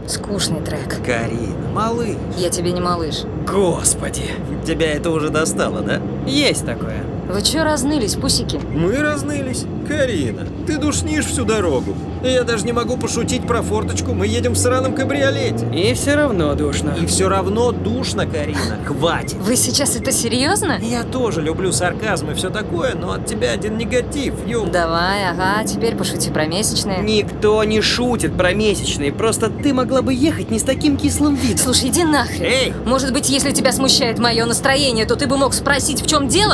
Скучный трек. Карина, малыш. Я тебе не малыш. Господи, тебя это уже достало, да? Есть такое. Вы чё разнылись, пусики? Мы разнылись. Карина, ты душнишь всю дорогу. Я даже не могу пошутить про форточку, мы едем в сраном кабриолете. И все равно душно. И все равно душно, Карина, хватит. Вы сейчас это серьезно? Я тоже люблю сарказм и все такое, но от тебя один негатив, Давай, ага, теперь пошути про месячные. Никто не шутит про месячные, просто ты могла бы ехать не с таким кислым видом. Слушай, иди нахрен. Эй! Может быть, если тебя смущает мое настроение, то ты бы мог спросить, в чем дело?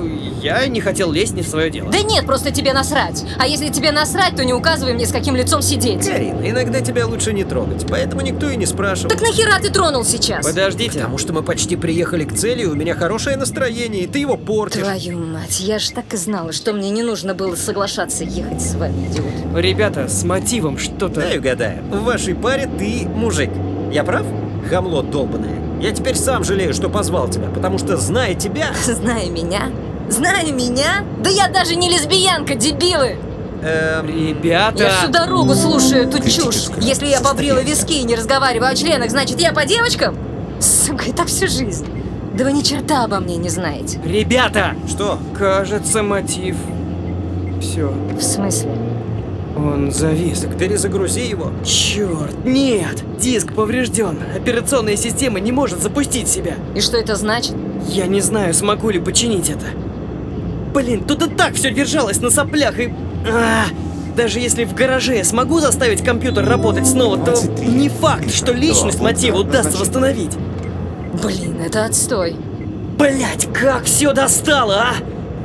Я не хотел лезть не в свое дело. Да нет, просто тебе насрать. А если тебе насрать, то не указывай мне, с каким лицом сидеть. Карина, иногда тебя лучше не трогать, поэтому никто и не спрашивал. Так нахера ты тронул сейчас? Подождите. Потому что мы почти приехали к цели, у меня хорошее настроение, и ты его портишь. Твою мать, я ж так и знала, что мне не нужно было соглашаться ехать с вами, идиот. Ребята, с мотивом что-то... Дай угадаю, в вашей паре ты мужик. Я прав? Хамло долбаное. Я теперь сам жалею, что позвал тебя, потому что, зная тебя... Зная меня? Зная меня? Да я даже не лесбиянка, дебилы! Ребята... Я всю дорогу слушаю эту чушь. Критическое Если я побрила состояние. виски и не разговариваю о членах, значит я по девочкам? Сука, это всю жизнь. Да вы ни черта обо мне не знаете. Ребята! Что? Кажется, мотив... Все, В смысле? он завис. Так перезагрузи его. Черт, нет! Диск поврежден. Операционная система не может запустить себя. И что это значит? Я не знаю, смогу ли починить это. Блин, тут и так все держалось на соплях и... Даже если в гараже я смогу заставить компьютер работать снова, то 23. не факт, что личность мотива удастся восстановить. Блин, это отстой. Блять, как все достало, а!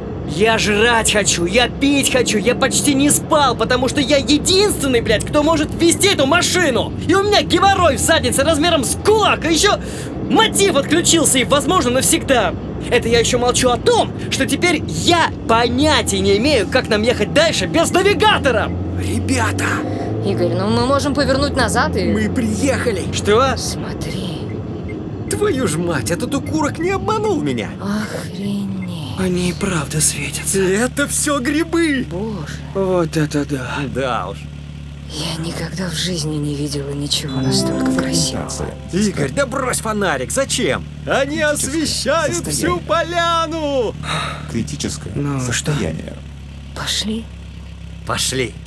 Я жрать хочу, я пить хочу, я почти не спал, потому что я единственный, блядь, кто может вести эту машину. И у меня геморрой в заднице размером с кулак, а еще мотив отключился и, возможно, навсегда. Это я еще молчу о том, что теперь я понятия не имею, как нам ехать дальше без навигатора. Ребята, Игорь, ну мы можем повернуть назад и... мы приехали. Что? Смотри. Твою ж мать, этот укурок не обманул меня. Охренеть. Они и правда светятся. Это все грибы. Боже. Вот это да. Да уж. Я никогда в жизни не видела ничего настолько красивого. Игорь, да брось фонарик, зачем? Они освещают всю состояние. поляну. Критическое Ну, что? состояние. Пошли. Пошли.